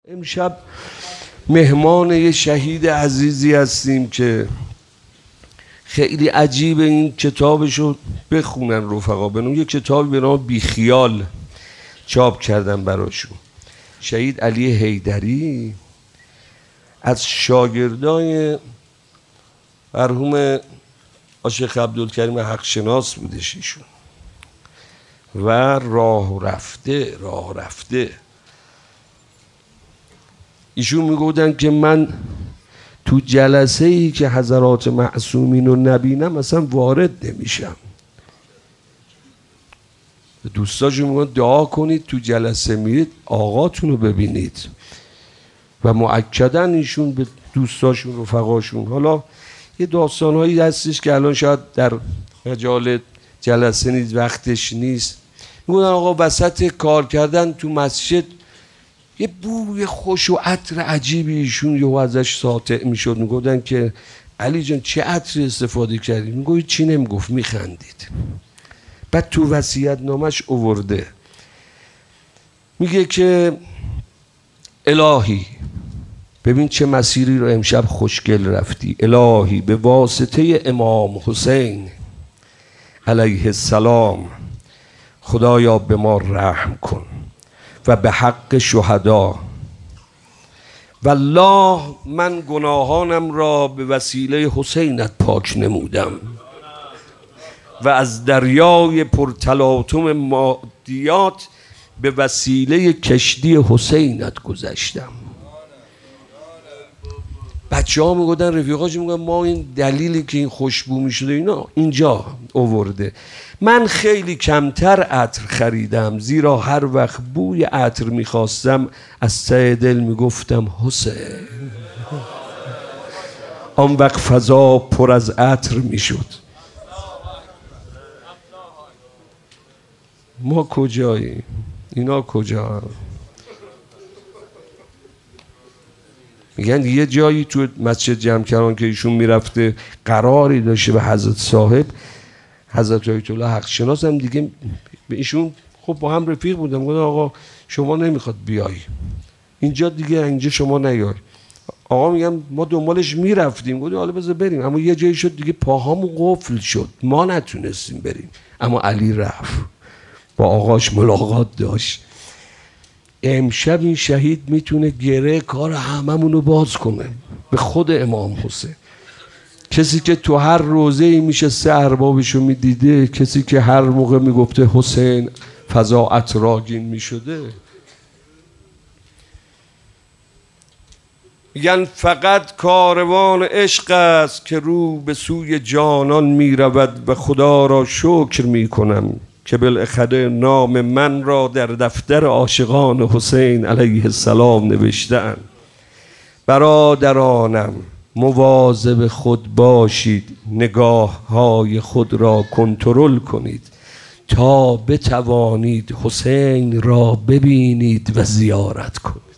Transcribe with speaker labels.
Speaker 1: امشب مهمان یه شهید عزیزی هستیم که خیلی عجیبه این کتابشو بخونن رفقا. بنام یه کتابی به نام بیخیال چاپ کردن براشون. شهید علی حیدری از شاگردای مرحوم شیخ عبدالکریم حقشناس بودش ایشون و راه رفته ایشون میگودن که من تو جلسه ای که حضرات معصومین رو نبینم اصلا وارد نمیشم. دوستاشون میگن دعا کنید تو جلسه میرید آقاتون رو ببینید و مؤکداً ایشون به دوستاشون رفقاشون. حالا یه داستانهایی هستش که الان شاید در مجال جلسه نیست، وقتش نیست. میگن آقا وسط کار کردن تو مسجد یه بوی خوش و عطر عجیبی ایشون یهو ازش ساطع میشد. میگفتن که علی جان چه عطری استفاده کردی؟ میگه چی نمیگفت، میخندید. بعد تو وصیت نامش آورده میگه که الهی ببین چه مسیری رو امشب خوشگل رفتی. الهی به واسطه امام حسین علیه السلام خدایا به ما رحم کن و به حق شهدا. والله من گناهانم را به وسیله حسینت پاک نمودم و از دریای پرتلاطم مادیات به وسیله کشتی حسینت گذشتم. بچه ها میگودن، رفیقاش میگن ما این دلیلی که این خوشبو میشده اینا اینجا آورده. من خیلی کمتر عطر خریدم، زیرا هر وقت بوی عطر میخواستم از ته دل میگفتم حسین. آن وقت فضا پر از عطر میشد. ما کجاییم؟ اینا کجا؟ میگن یه جایی تو مسجد جمکران که ایشون میرفته قراری داشته به حضرت صاحب، حضرت آیت الله حقشناس هم دیگه به ایشون خب با هم رفیق بودن. گفتن آقا شما نمیخواد بیای اینجا، دیگه اینجا شما نیای. آقا میگم ما دنبالش میرفتیم. گفتم حالا بذار بریم. اما یه جایی شد دیگه پاهامون قفل شد، ما نتونستیم بریم. اما علی رفت، با آقاش ملاقات داشت. امشب این شهید میتونه گره کار هممونو باز کنه به خود امام حسین. کسی که تو هر روزه ای میشه سه اربابشو میدیده، کسی که هر موقع میگفته حسین فضا عطراگین میشده. میگن فقط کاروان عشق است که رو به سوی جانان میرود و خدا را شکر میکنم که بالاخره نام من را در دفتر عاشقان حسین علیه السلام نوشته‌اند. برادرانم مواظب خود باشید، نگاه های خود را کنترل کنید تا بتوانید حسین را ببینید و زیارت کنید.